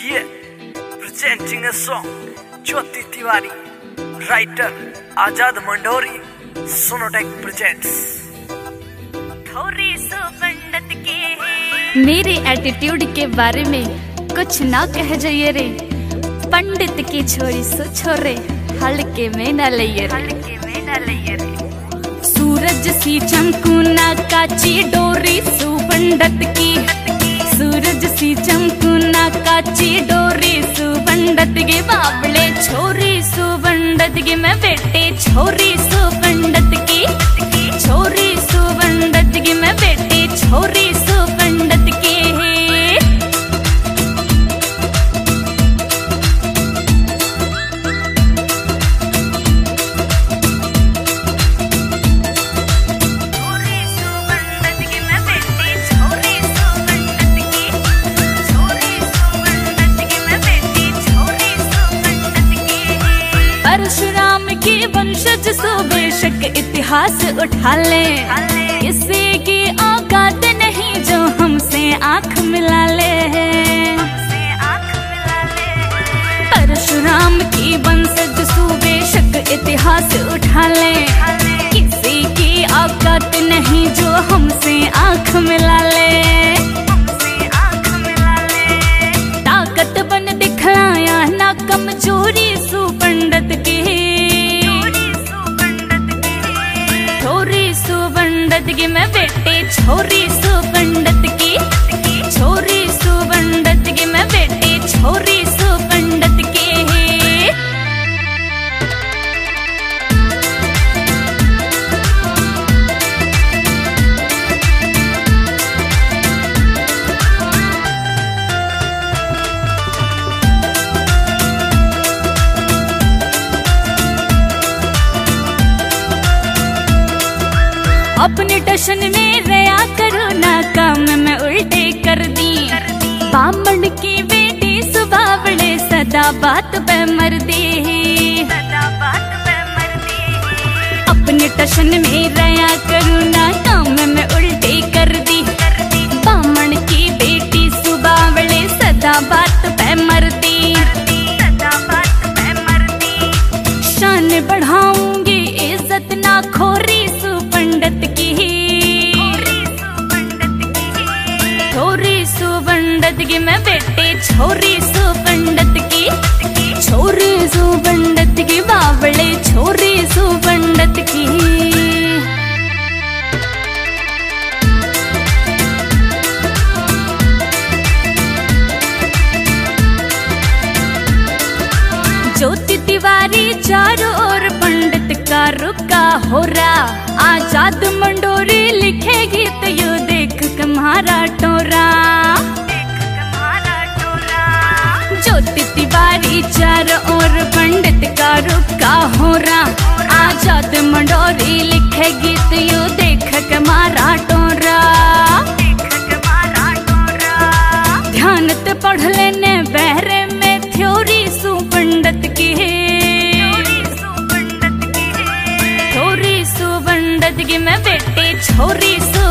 Yeah, presenting a song, Jyoti Tiwari, writer Azad Mandori, Sonotech presents. मेरे attitude के बारे में कुछ ना कह जाइए रे, पंडित की छोरी सो छोरे हल्के में न लइए रे। सूरज सी चमकू ना काची डोरी सु पंडित की, सूरज सी चमकू ना काची डोरी सु पंडित के बाबले छोरी सु पंडित की, मैं बेटे छोरी सु पंडित की, छोरी सु पंडित की, मैं बेटे छोरी सु पंडित की। परशुराम की वंशज सो बेशक इतिहास उठा ले, किसी की औकात नहीं जो हमसे आंख मिला ले। परशुराम की वंशज सो बेशक इतिहास उठा ले, किसी की औकात नहीं जो हमसे आंख मिला ले। ताकत बन दिखलाया ना कमजोरी सु पंडित की, छोरी सु पंडित की, मैं बेटे छोरी सु पंडित की, छोरी सु पंडित की, मैं बेटे छोरी सु पंडित की। अपने टशन में रया करो ना काम मैं उल्टे कर दी, बामण की बेटी सुबावड़े सदा बात पे मर दी। अपने टशन में रया करो ना काम मैं उल्टे कर दी, बामण की बेटी सुबावड़े सदा बात पे मर दी। शान बढ़ाऊंगी इज्जत ना खोरी सु पंडित की, छोरी सु पंडित की, मैं बेटे छोरी सु पंडित की, छोरी सु पंडित की, बावड़े छोरी सु पंडित की। ज्योति तिवारी चारों ओर पंडित का रुका हो रहा, आजाद मंडोरी लिखे गीत यू देख कम्हारा टोरा। ज्योति तिवारी चारों ओर पंडित का रुका हो रहा, आजाद मंडोरी लिखे गीत यू देख कम्हारा टोरा। ध्यान ते पढ़ लेने बहरे में थ्योरी सु पंडित की, छोरी सु पंडित की, मैं बेटे छोरी सु